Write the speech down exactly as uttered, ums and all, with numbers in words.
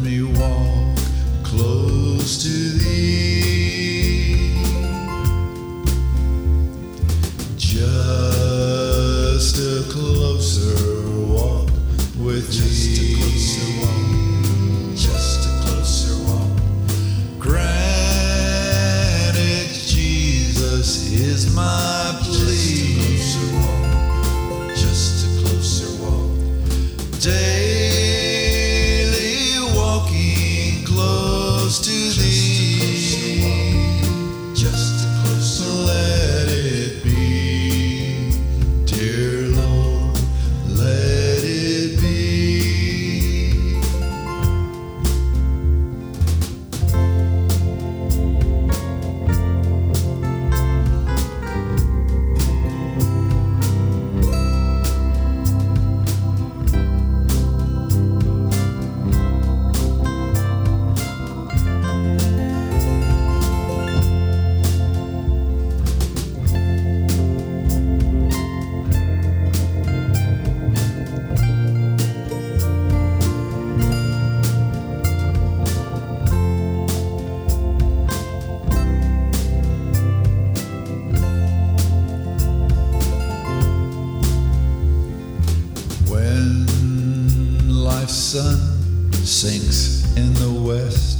me walk close to thee. Just a closer walk with Just thee. a closer walk. Just a closer walk. Granted, Jesus is my plea. Just a closer walk. Daily walking close to thee. Just a closer walk. Let it be, dear Lord, let it be. When life's sun sinks in the west,